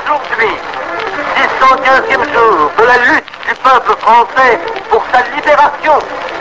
Aujourd'hui, 615e jour de la lutte du peuple français pour sa libération,